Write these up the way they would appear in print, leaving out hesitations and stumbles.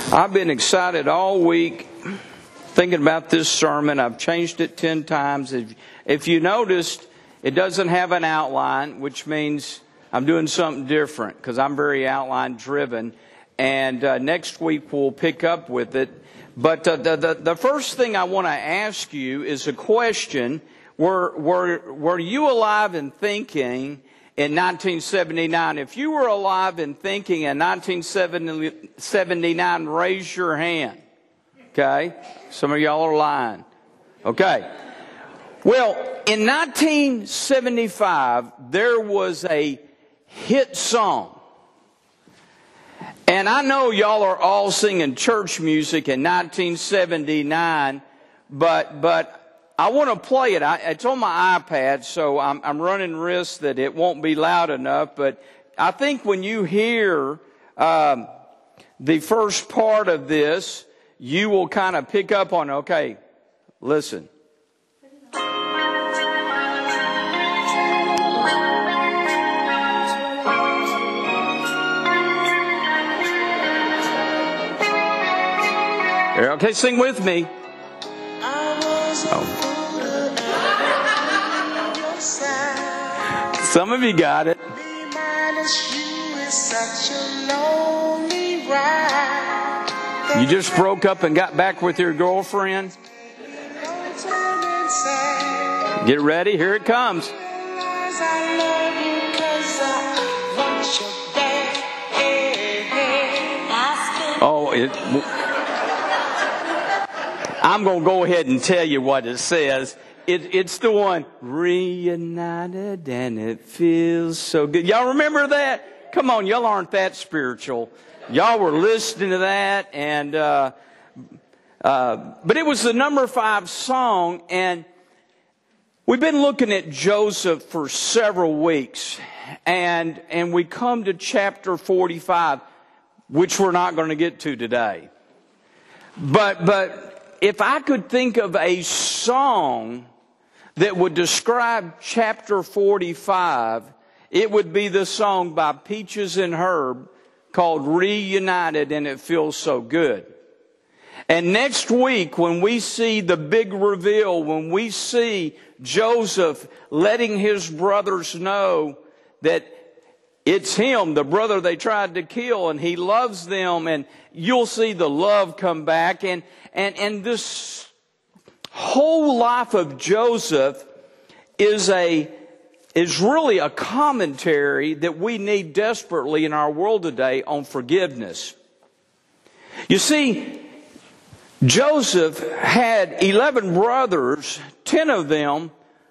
I've been excited all week thinking about this sermon. I've changed it 10 times. If you noticed, it doesn't have an outline, which means I'm doing something different because I'm very outline driven. And next week we'll pick up with it. But the first thing I want to ask you is a question. Were you alive and thinking in 1979? If you were alive and thinking in 1979, raise your hand. Okay? Some of y'all are lying. Okay. Well, in 1975, there was a hit song. And I know y'all are all singing church music in 1979, but I want to play it. It's on my iPad, so I'm running risk that it won't be loud enough. But I think when you hear the first part of this, you will kind of pick up on, okay, listen. Okay, sing with me. Some of you got it. You just broke up and got back with your girlfriend? Get ready, here it comes. I'm going to go ahead and tell you what it says. It's the one, reunited and it feels so good. Y'all remember that? Come on, y'all aren't that spiritual. Y'all were listening to that, and but it was the number 5 song, and we've been looking at Joseph for several weeks, and we come to chapter 45, which we're not going to get to today. But if I could think of a song that would describe chapter 45, it would be the song by Peaches and Herb called Reunited and It Feels So Good. And next week, when we see the big reveal, when we see Joseph letting his brothers know that it's him, the brother they tried to kill, and he loves them, and you'll see the love come back. And this whole life of Joseph is really a commentary that we need desperately in our world today on forgiveness. You see, Joseph had 11 brothers. 10 of them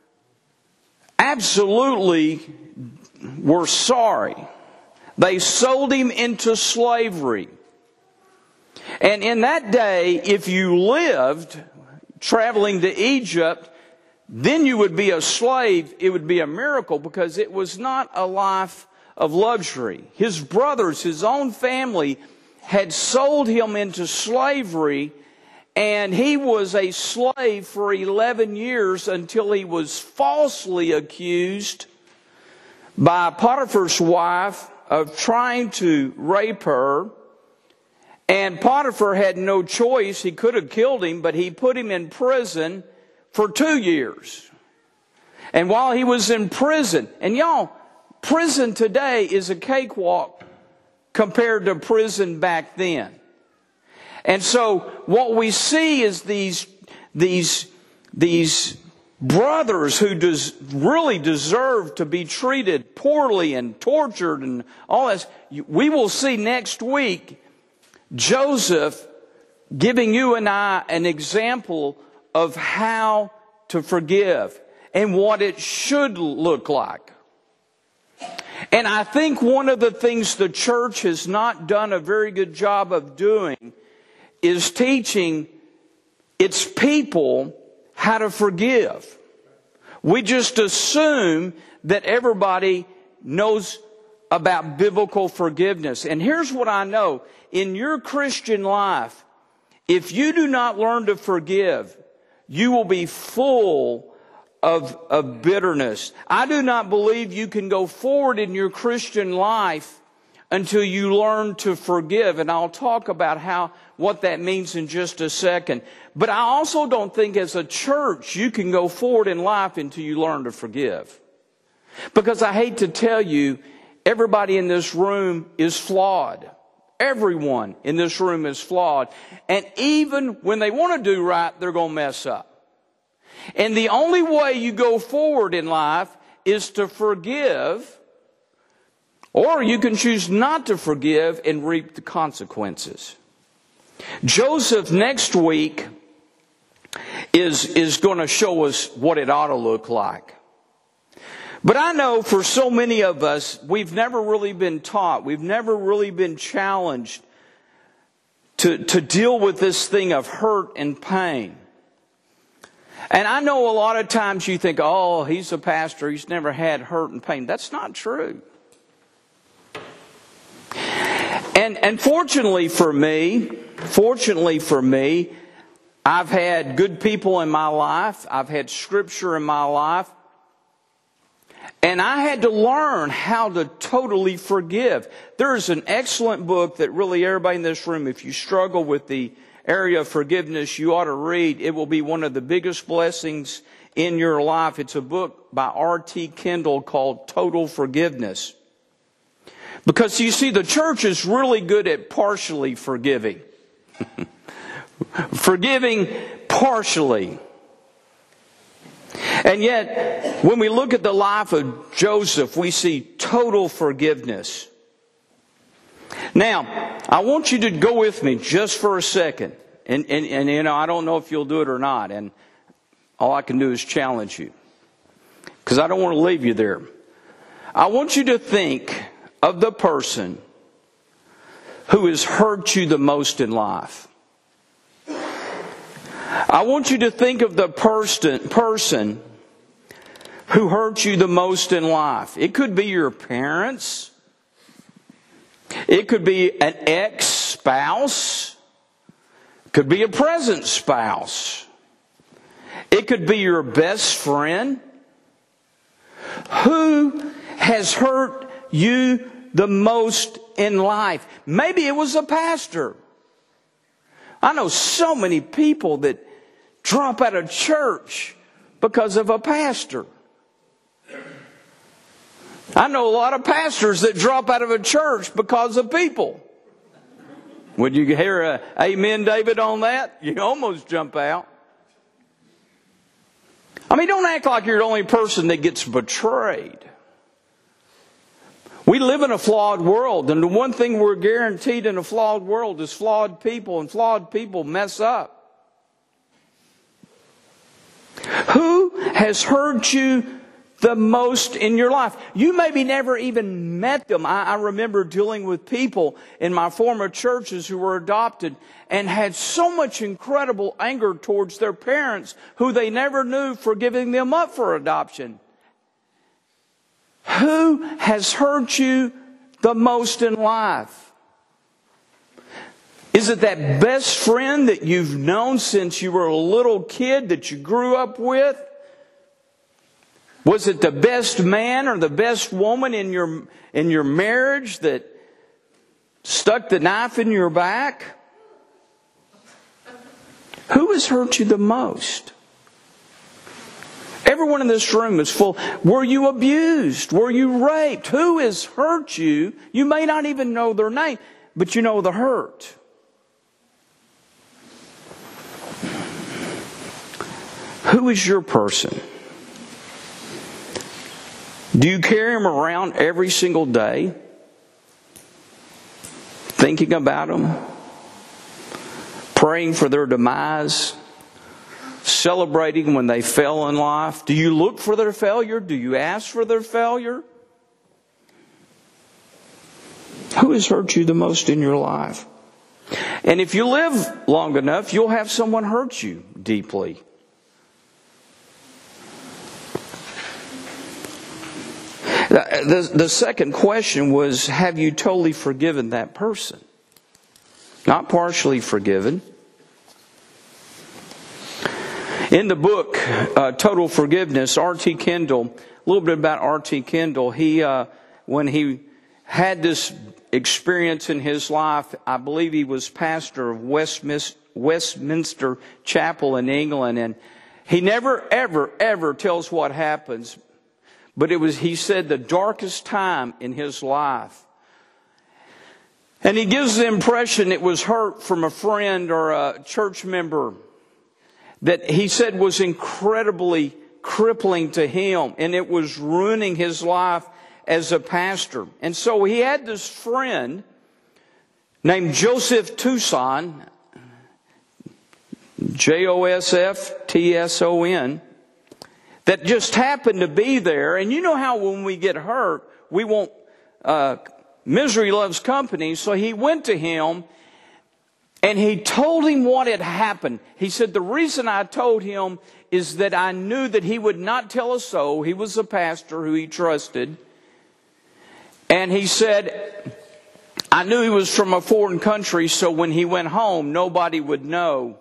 absolutely were sorry. They sold him into slavery. And in that day, if you lived traveling to Egypt, then you would be a slave. It would be a miracle because it was not a life of luxury. His brothers, his own family, had sold him into slavery, and he was a slave for 11 years until he was falsely accused by Potiphar's wife of trying to rape her. And Potiphar had no choice. He could have killed him, but he put him in prison for 2 years. And while he was in prison, and y'all, prison today is a cakewalk compared to prison back then. And so what we see is these brothers who really deserve to be treated poorly and tortured and all this. We will see next week Joseph giving you and I an example of how to forgive and what it should look like. And I think one of the things the church has not done a very good job of doing is teaching its people how to forgive. We just assume that everybody knows about biblical forgiveness. And here's what I know. In your Christian life, if you do not learn to forgive, you will be full of bitterness. I do not believe you can go forward in your Christian life until you learn to forgive. And I'll talk about how what that means in just a second. But I also don't think as a church you can go forward in life until you learn to forgive. Because I hate to tell you, everybody in this room is flawed. Everyone in this room is flawed. And even when they want to do right, they're going to mess up. And the only way you go forward in life is to forgive, or you can choose not to forgive and reap the consequences. Joseph next week is going to show us what it ought to look like. But I know for so many of us, we've never really been taught, we've never really been challenged to deal with this thing of hurt and pain. And I know a lot of times you think, oh, he's a pastor, he's never had hurt and pain. That's not true. And fortunately for me, I've had good people in my life. I've had scripture in my life. And I had to learn how to totally forgive. There's an excellent book that really everybody in this room, if you struggle with the area of forgiveness, you ought to read. It will be one of the biggest blessings in your life. It's a book by R.T. Kendall called Total Forgiveness. Because you see, the church is really good at partially forgiving. Forgiving partially. And yet, when we look at the life of Joseph, we see total forgiveness. Now, I want you to go with me just for a second. And you know, I don't know if you'll do it or not. And all I can do is challenge you. Because I don't want to leave you there. I want you to think of the person who has hurt you the most in life. I want you to think of the person who hurt you the most in life. It could be your parents. It could be an ex-spouse. It could be a present spouse. It could be your best friend. Who has hurt you the most in life? Maybe it was a pastor. I know so many people that drop out of church because of a pastor. I know a lot of pastors that drop out of a church because of people. Would you hear a amen, David, on that? You almost jump out. I mean, don't act like you're the only person that gets betrayed. We live in a flawed world, and the one thing we're guaranteed in a flawed world is flawed people, and flawed people mess up. Who has hurt you the most in your life? You maybe never even met them. I remember dealing with people in my former churches who were adopted and had so much incredible anger towards their parents who they never knew for giving them up for adoption. Who has hurt you the most in life? Is it that best friend that you've known since you were a little kid that you grew up with? Was it the best man or the best woman in your marriage that stuck the knife in your back? Who has hurt you the most? Everyone in this room is full. Were you abused? Were you raped? Who has hurt you? You may not even know their name, but you know the hurt. Who is your person? Do you carry them around every single day? Thinking about them? Praying for their demise? Celebrating when they fail in life? Do you look for their failure? Do you ask for their failure? Who has hurt you the most in your life? And if you live long enough, you'll have someone hurt you deeply. The second question was, have you totally forgiven that person? Not partially forgiven. In the book, Total Forgiveness, R.T. Kendall, a little bit about R.T. Kendall, when he had this experience in his life. I believe he was pastor of Westminster Chapel in England, and he never, ever tells what happens. But it was, he said, the darkest time in his life. And he gives the impression it was hurt from a friend or a church member that he said was incredibly crippling to him, and it was ruining his life as a pastor. And so he had this friend named Joseph Tucson, Josftson, that just happened to be there. And you know how when we get hurt, we want, misery loves company. So he went to him and he told him what had happened. He said, the reason I told him is that I knew that he would not tell a soul. He was a pastor who he trusted. And he said, I knew he was from a foreign country, so when he went home, nobody would know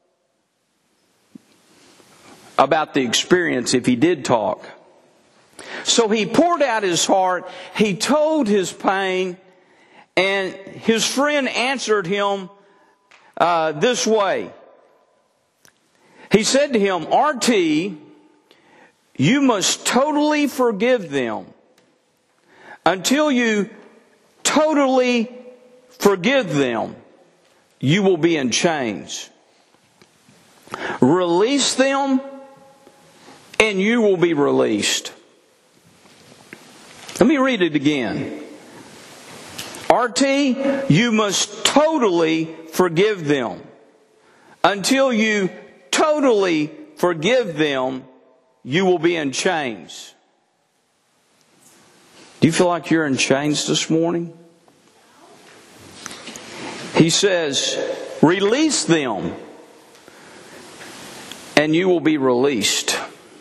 about the experience if he did talk. So he poured out his heart. He told his pain, and his friend answered him this way. He said to him, RT, you must totally forgive them. Until you totally forgive them, you will be in chains. Release them, and you will be released. Let me read it again. RT, you must totally forgive them. Until you totally forgive them, you will be in chains. Do you feel like you're in chains this morning? He says, release them, and you will be released.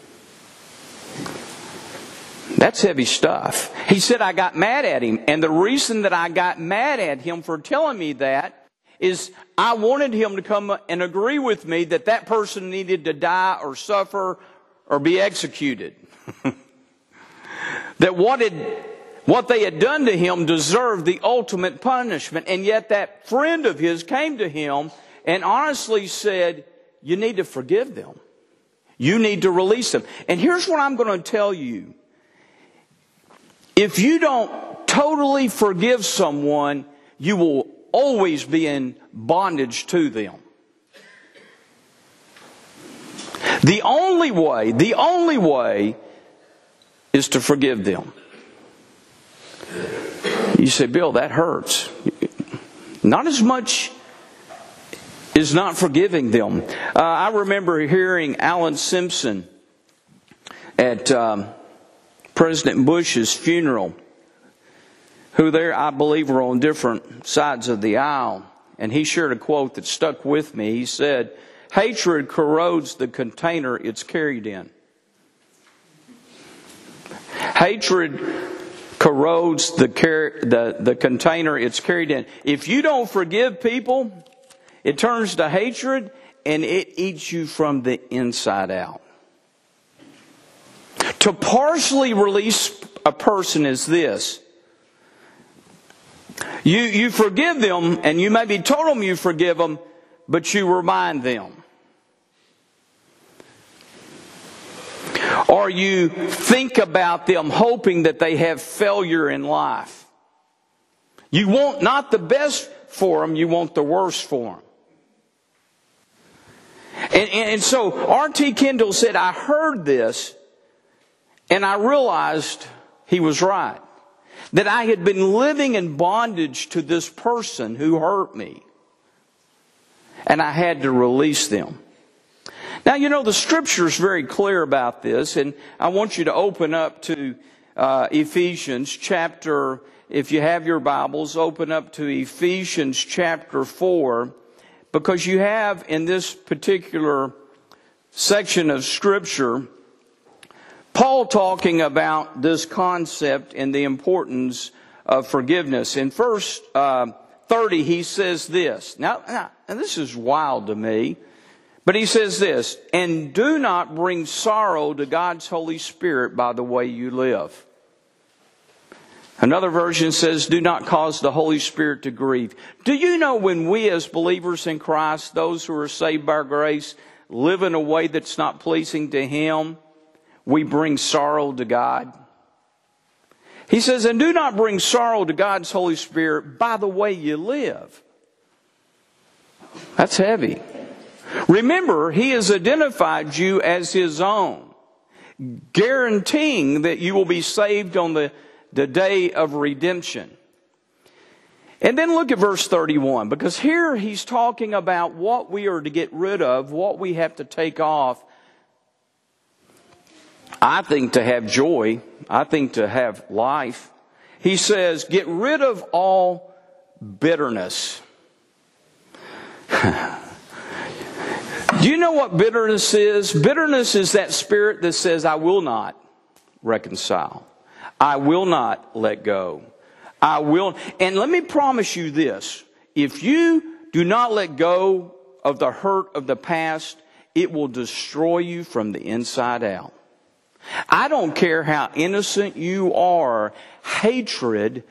That's heavy stuff. He said, I got mad at him. And the reason that I got mad at him for telling me that is I wanted him to come and agree with me that that person needed to die or suffer or be executed. That what they had done to him deserved the ultimate punishment. And yet that friend of his came to him and honestly said, you need to forgive them. You need to release them. And here's what I'm going to tell you. If you don't totally forgive someone, you will always be in bondage to them. The only way is to forgive them. You say, Bill, that hurts. Not as much as not forgiving them. I remember hearing Alan Simpson at President Bush's funeral, who there, I believe, were on different sides of the aisle. And he shared a quote that stuck with me. He said, hatred corrodes the container it's carried in. Hatred corrodes the container it's carried in. If you don't forgive people, it turns to hatred and it eats you from the inside out. To partially release a person is this. You forgive them, and you maybe told them you forgive them, but you remind them. Or you think about them hoping that they have failure in life. You want not the best for them, you want the worst for them. And so R.T. Kendall said, I heard this, and I realized he was right. That I had been living in bondage to this person who hurt me. And I had to release them. Now, you know, the Scripture is very clear about this. And I want you to open up to Ephesians chapter, if you have your Bibles, open up to Ephesians chapter 4. Because you have in this particular section of Scripture, Paul talking about this concept and the importance of forgiveness. In verse 30, he says this. Now, this is wild to me. But he says this, and do not bring sorrow to God's Holy Spirit by the way you live. Another version says, do not cause the Holy Spirit to grieve. Do you know when we as believers in Christ, those who are saved by grace, live in a way that's not pleasing to Him, we bring sorrow to God? He says, and do not bring sorrow to God's Holy Spirit by the way you live. That's heavy. Remember, He has identified you as His own, guaranteeing that you will be saved on the day of redemption. And then look at verse 31, because here he's talking about what we are to get rid of, what we have to take off. I think to have joy, I think to have life. He says, get rid of all bitterness. Do you know what bitterness is? Bitterness is that spirit that says, I will not reconcile. I will not let go. I will. And let me promise you this. If you do not let go of the hurt of the past, it will destroy you from the inside out. I don't care how innocent you are. Hatred,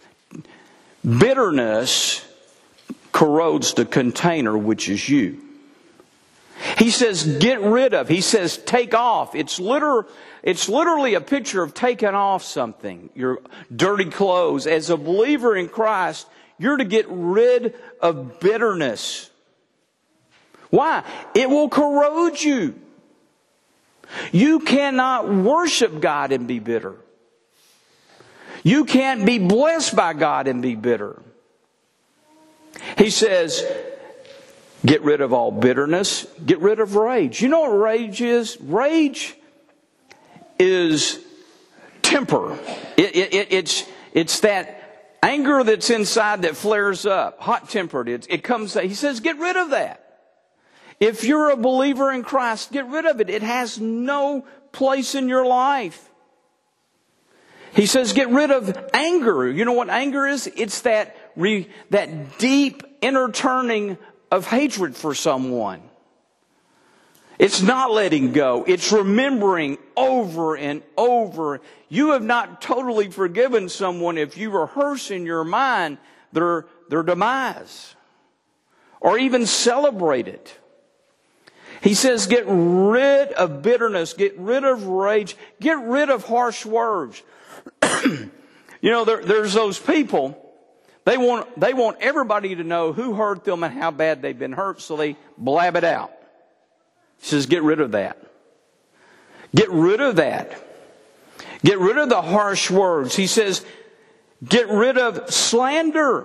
bitterness corrodes the container, which is you. He says, get rid of. He says, take off. It's literally a picture of taking off something. Your dirty clothes. As a believer in Christ, you're to get rid of bitterness. Why? It will corrode you. You cannot worship God and be bitter. You can't be blessed by God and be bitter. He says, get rid of all bitterness. Get rid of rage. You know what rage is? Rage is temper. It's that anger that's inside that flares up. Hot-tempered. It comes. He says, get rid of that. If you're a believer in Christ, get rid of it. It has no place in your life. He says, get rid of anger. You know what anger is? It's that deep inner turning of hatred for someone. It's not letting go. It's remembering over and over. You have not totally forgiven someone if you rehearse in your mind their demise, or even celebrate it. He says, get rid of bitterness, get rid of rage, get rid of harsh words. You know, there's those people, they want everybody to know who hurt them and how bad they've been hurt, so they blab it out. He says, get rid of that. Get rid of that. Get rid of the harsh words. He says, get rid of slander.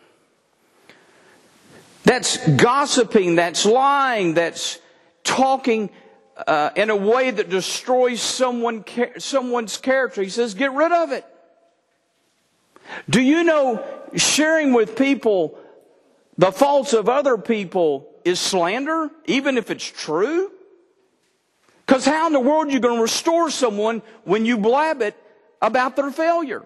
That's gossiping, that's lying, that's talking in a way that destroys someone's character. He says, get rid of it. Do you know sharing with people the faults of other people is slander, even if it's true? Because how in the world are you going to restore someone when you blab it about their failure?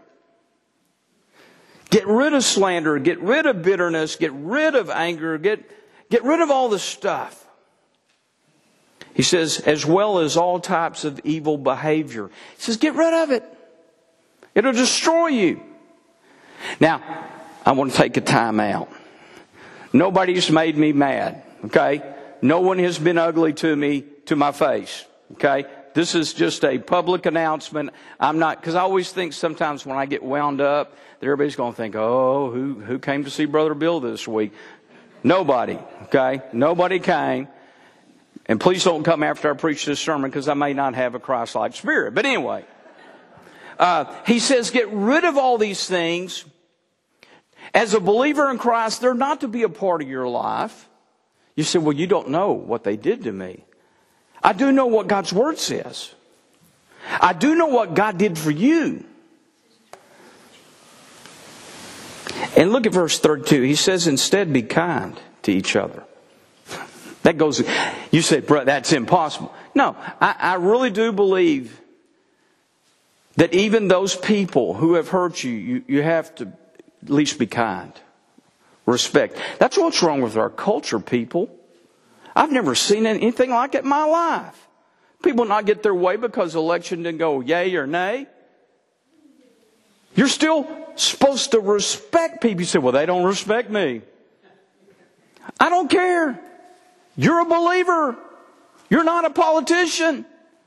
Get rid of slander, get rid of bitterness, get rid of anger, get rid of all this stuff. He says, as well as all types of evil behavior. He says, get rid of it. It'll destroy you. Now, I want to take a time out. Nobody's made me mad, okay? No one has been ugly to me, to my face, okay? This is just a public announcement. I'm not, because I always think sometimes when I get wound up, that everybody's going to think, oh, who came to see Brother Bill this week? Nobody, okay? Nobody came. And please don't come after I preach this sermon, because I may not have a Christ-like spirit. But anyway, he says, get rid of all these things. As a believer in Christ, they're not to be a part of your life. You say, well, you don't know what they did to me. I do know what God's Word says. I do know what God did for you. And look at verse 32. He says, instead, be kind to each other. That goes, you say, bro, that's impossible. No, I really do believe that even those people who have hurt you, you have to at least be kind. Respect. That's what's wrong with our culture, people. I've never seen anything like it in my life. People not get their way because the election didn't go yay or nay. You're still supposed to respect people. You say, well, they don't respect me. I don't care. You're a believer. You're not a politician.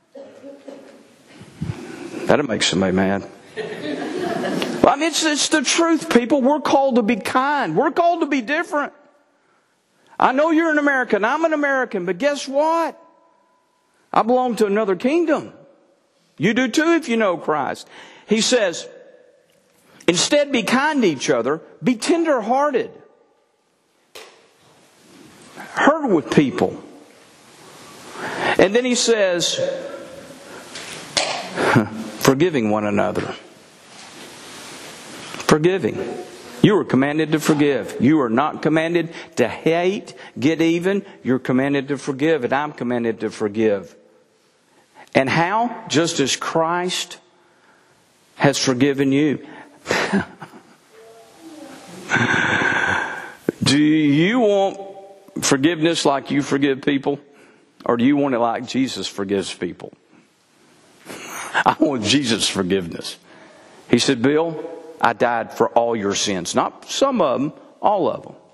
That'll make somebody mad. Well, I mean, it's the truth, people. We're called to be kind. We're called to be different. I know you're an American. I'm an American. But guess what? I belong to another kingdom. You do too if you know Christ. He says, instead be kind to each other. Be tender-hearted. Hurt with people. And then he says, forgiving one another. Forgiving. You are commanded to forgive. You are not commanded to hate, get even. You're commanded to forgive, and I'm commanded to forgive. And how? Just as Christ has forgiven you. Do you want forgiveness like you forgive people? Or do you want it like Jesus forgives people? I want Jesus' forgiveness. He said, Bill, I died for all your sins. Not some of them, all of them.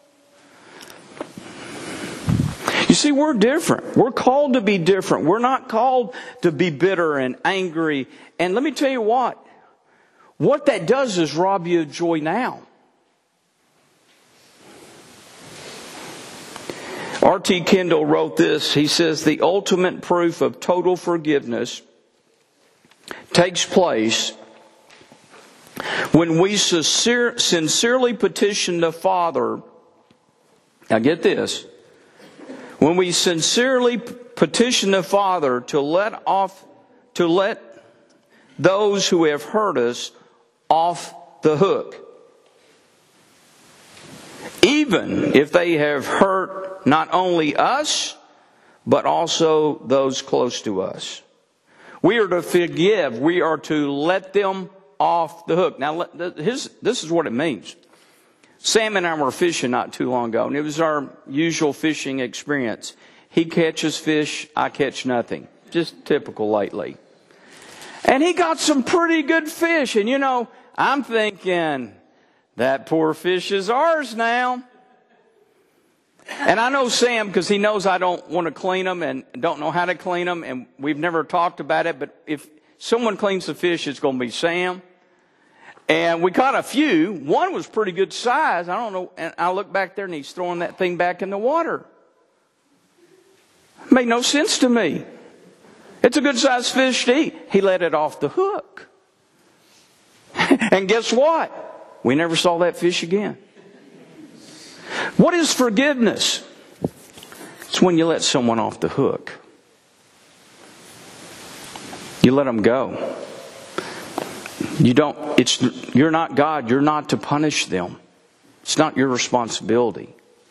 You see, we're different. We're called to be different. We're not called to be bitter and angry. And let me tell you what that does is rob you of joy now. R.T. Kendall wrote this. He says, the ultimate proof of total forgiveness takes place when we sincerely petition the Father. Now get this. When we sincerely petition the Father to let those who have hurt us off the hook. Even if they have hurt not only us, but also those close to us. We are to forgive. We are to let them off the hook. Now, this is what it means. Sam and I were fishing not too long ago, and it was our usual fishing experience. He catches fish, I catch nothing. Just typical lately. And he got some pretty good fish. And you know, I'm thinking, that poor fish is ours now. And I know Sam, because he knows I don't want to clean them and don't know how to clean them. And we've never talked about it. But if someone cleans the fish, it's going to be Sam. And we caught a few. One was pretty good size. I don't know. And I look back there and he's throwing that thing back in the water. It made no sense to me. It's a good sized fish to eat. He let it off the hook. And guess what? We never saw that fish again. What is forgiveness? It's when you let someone off the hook. You let them go. You're not God. You're not to punish them. It's not your responsibility.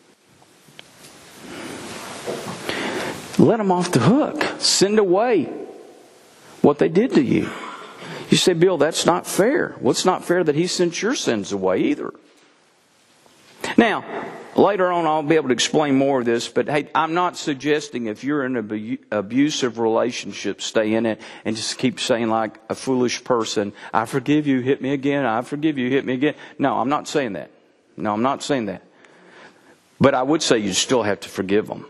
Let them off the hook. Send away what they did to you. You say, Bill, that's not fair. Well, it's not fair that He sent your sins away either. Now, later on I'll be able to explain more of this, but hey, I'm not suggesting if you're in an abusive relationship, stay in it and just keep saying like a foolish person, I forgive you, hit me again, I forgive you, hit me again. No, I'm not saying that. No, I'm not saying that. But I would say you still have to forgive them.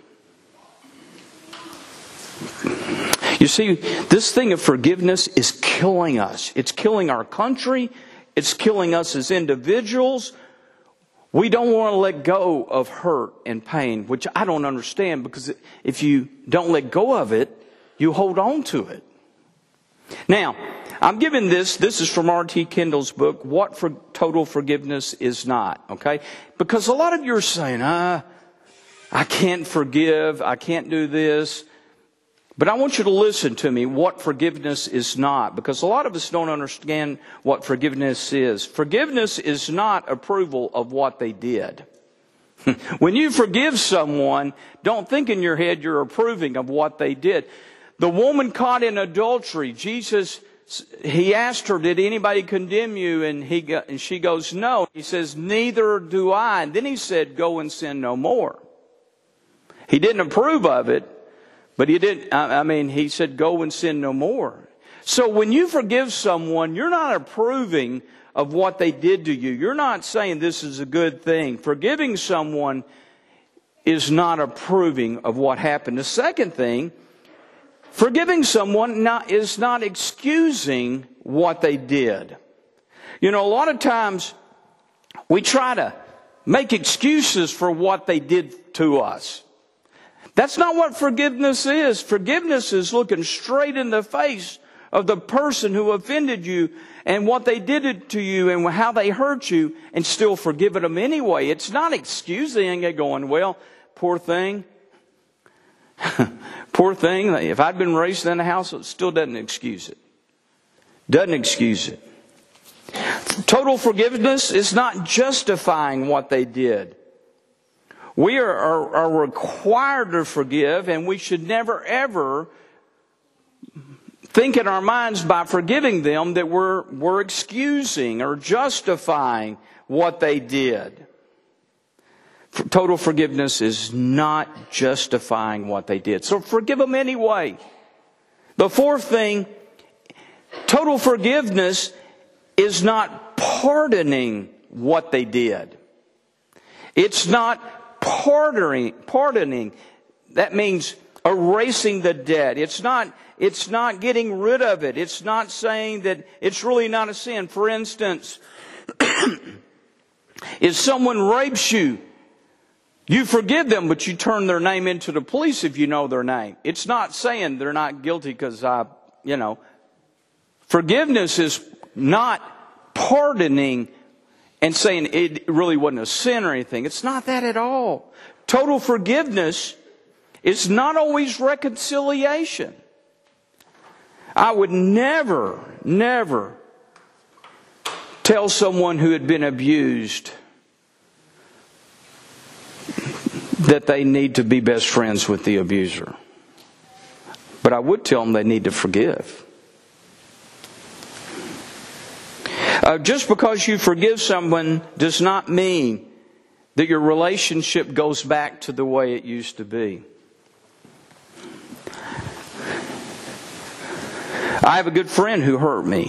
You see, this thing of forgiveness is killing us. It's killing our country. It's killing us as individuals. We don't want to let go of hurt and pain, which I don't understand, because if you don't let go of it, you hold on to it. Now, I'm giving this is from R.T. Kendall's book, What Total Forgiveness Is Not, okay? Because a lot of you are saying, I can't forgive, I can't do this. But I want you to listen to me, what forgiveness is not, because a lot of us don't understand what forgiveness is. Forgiveness is not approval of what they did. When you forgive someone, don't think in your head you're approving of what they did. The woman caught in adultery, Jesus, He asked her, did anybody condemn you? And she goes, no. He says, neither do I. And then He said, go and sin no more. He didn't approve of it. But He did. He said, go and sin no more. So when you forgive someone, you're not approving of what they did to you. You're not saying this is a good thing. Forgiving someone is not approving of what happened. The second thing, forgiving someone is not excusing what they did. You know, a lot of times we try to make excuses for what they did to us. That's not what forgiveness is. Forgiveness is looking straight in the face of the person who offended you and what they did to you and how they hurt you, and still forgiving them anyway. It's not excusing it, going, well, poor thing. Poor thing. If I'd been raised in a house, it still doesn't excuse it. Doesn't excuse it. Total forgiveness is not justifying what they did. We are required to forgive, and we should never ever think in our minds by forgiving them that we're excusing or justifying what they did. Total forgiveness is not justifying what they did. So forgive them anyway. The fourth thing, total forgiveness is not pardoning what they did. It's not pardoning. That means erasing the debt. It's not getting rid of it. It's not saying that it's really not a sin. For instance, if someone rapes you, you forgive them, but you turn their name into the police if you know their name. It's not saying they're not guilty because forgiveness is not pardoning and saying it really wasn't a sin or anything. It's not that at all. Total forgiveness is not always reconciliation. I would never tell someone who had been abused that they need to be best friends with the abuser. But I would tell them they need to forgive. Just because you forgive someone does not mean that your relationship goes back to the way it used to be. I have a good friend who hurt me.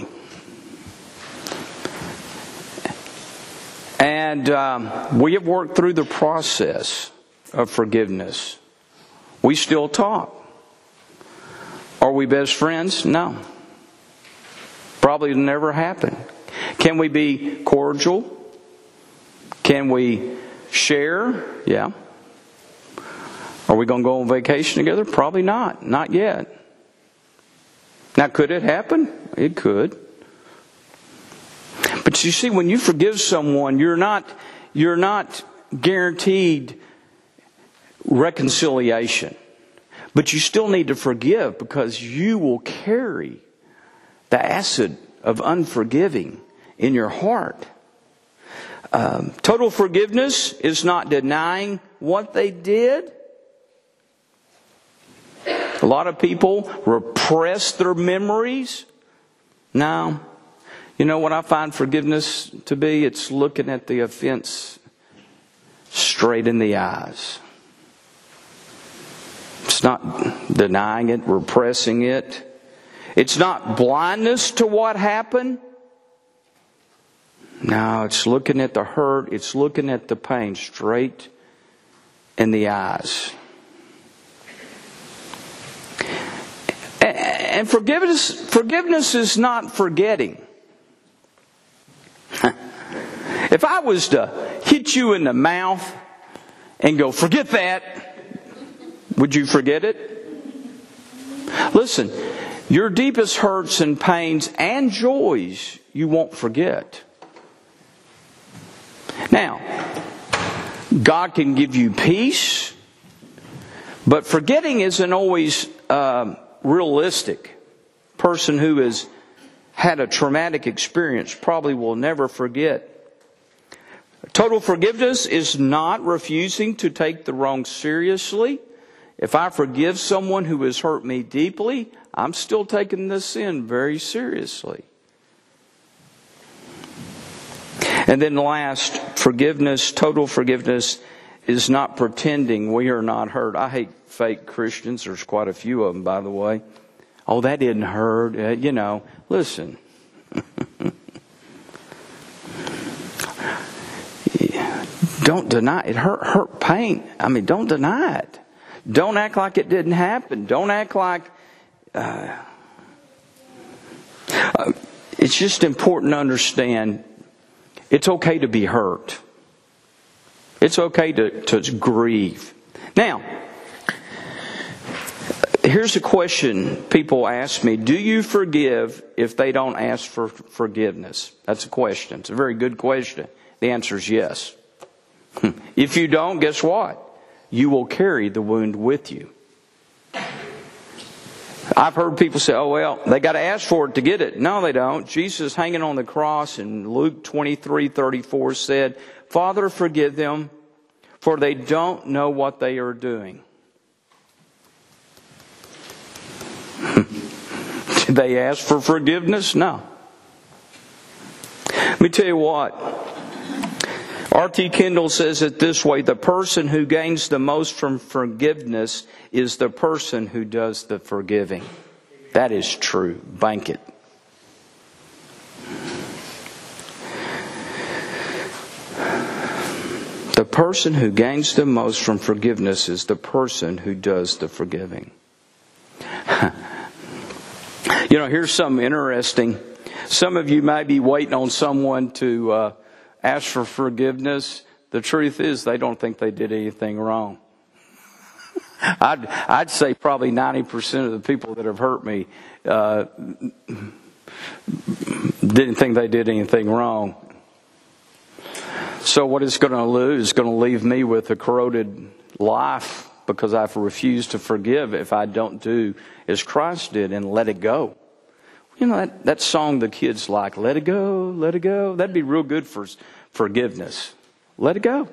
And we have worked through the process of forgiveness. We still talk. Are we best friends? No. Probably never happen. Can we be cordial? Can we share? Yeah. Are we going to go on vacation together? Probably not. Not yet. Now, could it happen? It could. But you see, when you forgive someone, you're not guaranteed reconciliation. But you still need to forgive, because you will carry the acid of unforgiving in your heart. Total forgiveness is not denying what they did. A lot of people repress their memories. No. You know what I find forgiveness to be? It's looking at the offense straight in the eyes. It's not denying it, repressing it. It's not blindness to what happened. No, it's looking at the hurt. It's looking at the pain straight in the eyes. And forgiveness is not forgetting. If I was to hit you in the mouth and go, forget that, would you forget it? Listen, your deepest hurts and pains and joys you won't forget. Now, God can give you peace, but forgetting isn't always realistic. A person who has had a traumatic experience probably will never forget. Total forgiveness is not refusing to take the wrong seriously. If I forgive someone who has hurt me deeply, I'm still taking the sin very seriously. And then last, forgiveness, total forgiveness, is not pretending we are not hurt. I hate fake Christians. There's quite a few of them, by the way. Oh, that didn't hurt. Listen. Don't deny it. Hurt pain. Don't deny it. Don't act like it didn't happen. Don't act like... it's just important to understand it's okay to be hurt. It's okay to grieve. Now, here's a question people ask me. Do you forgive if they don't ask for forgiveness? That's a question. It's a very good question. The answer is yes. If you don't, guess what? You will carry the wound with you. I've heard people say, oh, well, they got to ask for it to get it. No, they don't. Jesus hanging on the cross in Luke 23:34 said, Father, forgive them, for they don't know what they are doing. Did they ask for forgiveness? No. Let me tell you what. R.T. Kendall says it this way: the person who gains the most from forgiveness is the person who does the forgiving. That is true. Bank it. The person who gains the most from forgiveness is the person who does the forgiving. Here's something interesting. Some of you may be waiting on someone to ask for forgiveness. The truth is, they don't think they did anything wrong. I'd say probably 90% of the people that have hurt me didn't think they did anything wrong. So what it's going to lose is going to leave me with a corroded life because I've refused to forgive if I don't do as Christ did and let it go. That song the kids like, let it go, let it go. That'd be real good for forgiveness. Let it go.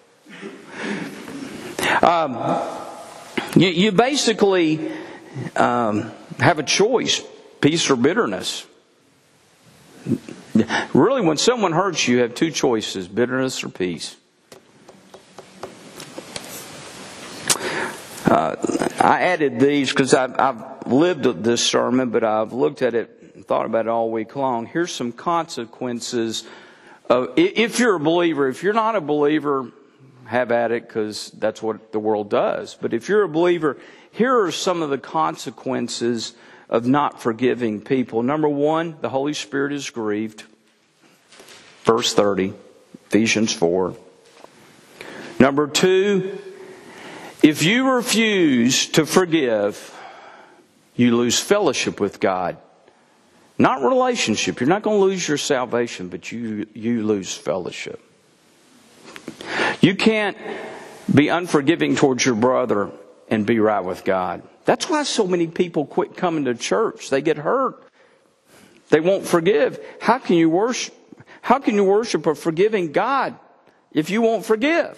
You basically have a choice, peace or bitterness. Really, when someone hurts you, you have two choices, bitterness or peace. I added these because I've lived this sermon, but I've looked at it and thought about it all week long. Here's some consequences if you're a believer. If you're not a believer, have at it, because that's what the world does. But if you're a believer, here are some of the consequences of not forgiving people. Number one, the Holy Spirit is grieved. Verse 30, Ephesians 4. Number two, if you refuse to forgive, you lose fellowship with God. Not relationship. You're not going to lose your salvation, but you lose fellowship. You can't be unforgiving towards your brother and be right with God. That's why so many people quit coming to church. They get hurt. They won't forgive. How can you worship a forgiving God if you won't forgive?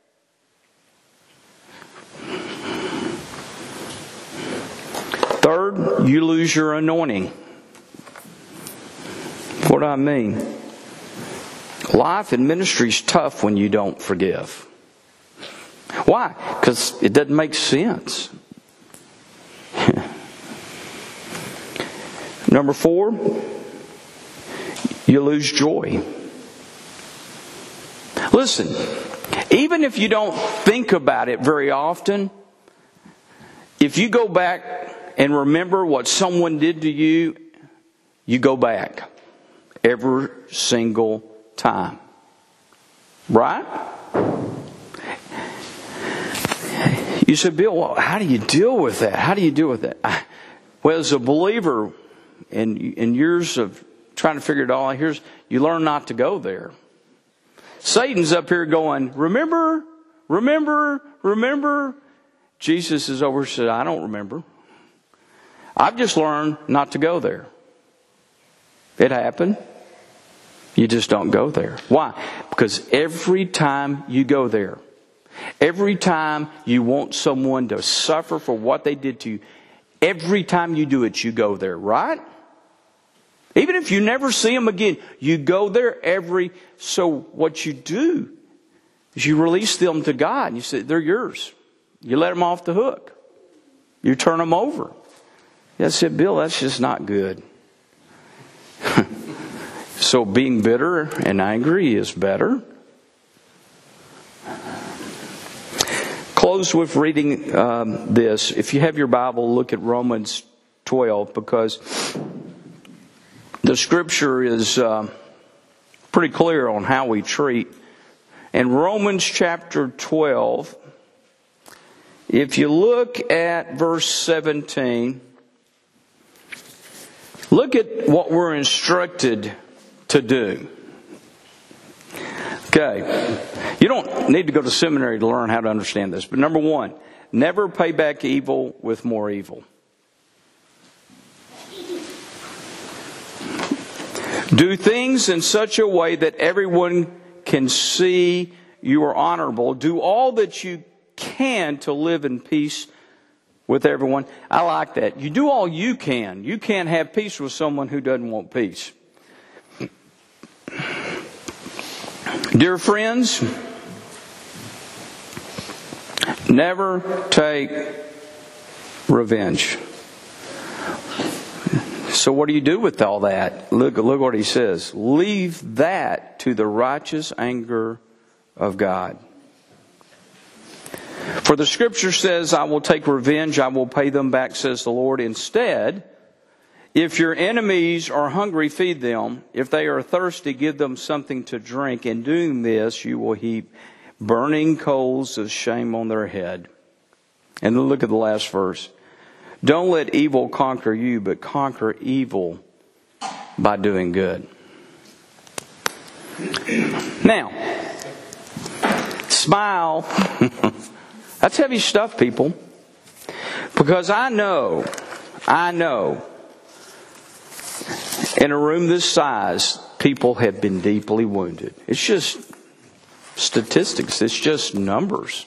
Third, you lose your anointing. What do I mean? Life and ministry is tough when you don't forgive. Why? Because it doesn't make sense. Number four, you lose joy. Listen, even if you don't think about it very often, if you go back and remember what someone did to you, you go back every single time. Right? You said, Bill, well, how do you deal with that? How do you deal with that? Well, as a believer, in years of trying to figure it all out, you learn not to go there. Satan's up here going, remember, remember, remember. Jesus is over said, I don't remember. I've just learned not to go there. It happened. You just don't go there. Why? Because every time you go there, every time you want someone to suffer for what they did to you, every time you do it, you go there, right? Even if you never see them again, you go there so what you do is you release them to God and you say, they're yours. You let them off the hook. You turn them over. I said, Bill, that's just not good. So being bitter and angry is better. Close with reading this. If you have your Bible, look at Romans 12, because the Scripture is pretty clear on how we treat. In Romans chapter 12, if you look at verse 17, look at what we're instructed to do. Okay, you don't need to go to seminary to learn how to understand this. But number one, never pay back evil with more evil. Do things in such a way that everyone can see you are honorable. Do all that you can to live in peace with everyone. I like that. You do all you can. You can't have peace with someone who doesn't want peace. Dear friends, never take revenge. So what do you do with all that? Look what he says. Leave that to the righteous anger of God. For the Scripture says, I will take revenge, I will pay them back, says the Lord. Instead, if your enemies are hungry, feed them. If they are thirsty, give them something to drink. In doing this, you will heap burning coals of shame on their head. And then look at the last verse. Don't let evil conquer you, but conquer evil by doing good. Now, smile. That's heavy stuff, people. Because I know, in a room this size, people have been deeply wounded. It's just statistics. It's just numbers.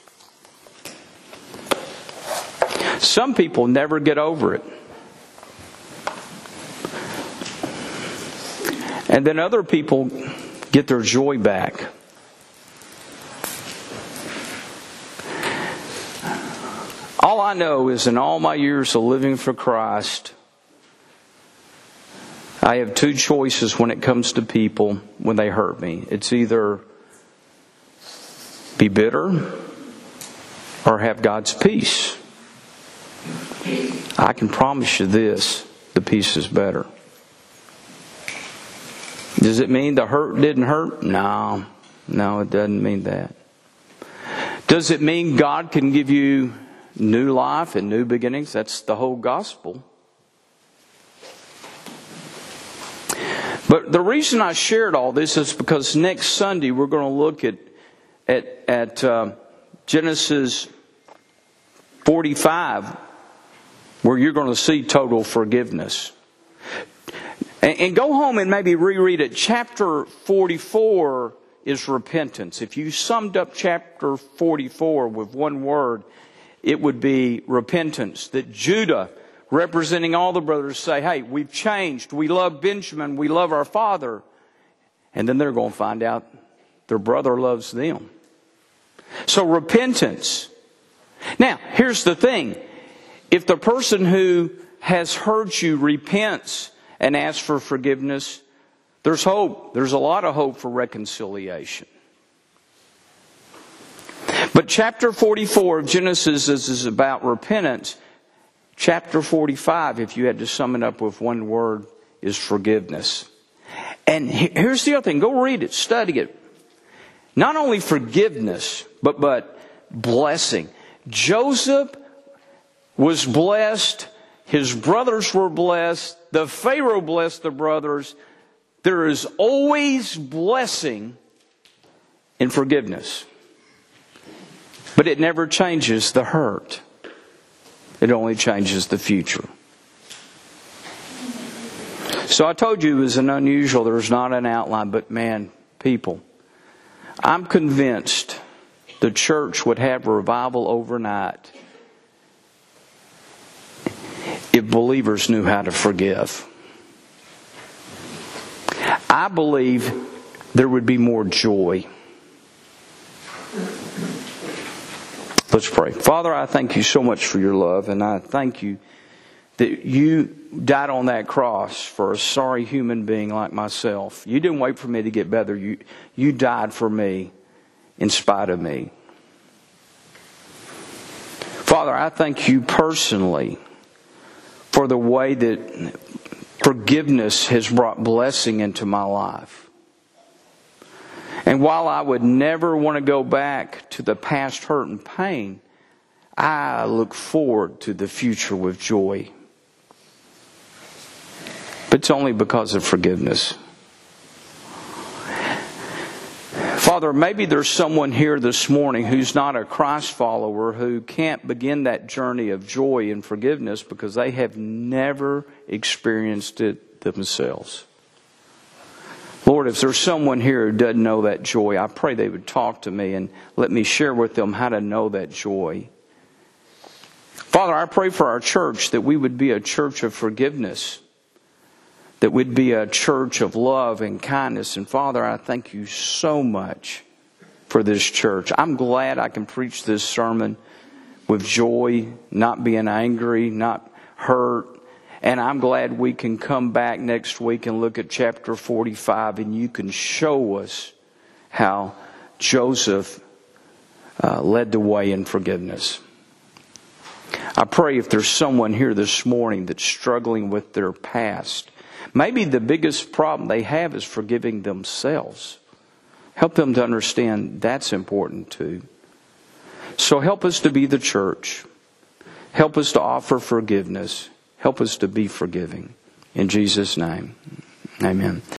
Some people never get over it. And then other people get their joy back. All I know is in all my years of living for Christ, I have two choices when it comes to people when they hurt me. It's either be bitter or have God's peace. I can promise you this, the peace is better. Does it mean the hurt didn't hurt? No, it doesn't mean that. Does it mean God can give you new life and new beginnings? That's the whole gospel. But the reason I shared all this is because next Sunday we're going to look at Genesis 45, where you're going to see total forgiveness. And go home and maybe reread it. Chapter 44 is repentance. If you summed up chapter 44 with one word, it would be repentance. That Judah, representing all the brothers, say, hey, we've changed. We love Benjamin. We love our father. And then they're going to find out their brother loves them. So repentance. Now, here's the thing. If the person who has hurt you repents and asks for forgiveness, there's hope. There's a lot of hope for reconciliation. But chapter 44 of Genesis is about repentance. Chapter 45, if you had to sum it up with one word, is forgiveness. And here's the other thing. Go read it. Study it. Not only forgiveness, but blessing. Joseph was blessed. His brothers were blessed. The Pharaoh blessed the brothers. There is always blessing in forgiveness. But it never changes the hurt. It only changes the future. So I told you it was an unusual. There's not an outline. But man, people, I'm convinced the church would have a revival overnight if believers knew how to forgive. I believe there would be more joy. Let's pray. Father, I thank you so much for your love, and I thank you that you died on that cross for a sorry human being like myself. You didn't wait for me to get better. You died for me in spite of me. Father, I thank you personally for the way that forgiveness has brought blessing into my life. And while I would never want to go back to the past hurt and pain, I look forward to the future with joy. But it's only because of forgiveness. Father, maybe there's someone here this morning who's not a Christ follower who can't begin that journey of joy and forgiveness because they have never experienced it themselves. Lord, if there's someone here who doesn't know that joy, I pray they would talk to me and let me share with them how to know that joy. Father, I pray for our church that we would be a church of forgiveness, that we'd be a church of love and kindness. And Father, I thank you so much for this church. I'm glad I can preach this sermon with joy, not being angry, not hurt. And I'm glad we can come back next week and look at chapter 45 and you can show us how Joseph led the way in forgiveness. I pray if there's someone here this morning that's struggling with their past, maybe the biggest problem they have is forgiving themselves. Help them to understand that's important too. So help us to be the church. Help us to offer forgiveness. Help us to be forgiving. In Jesus' name, amen.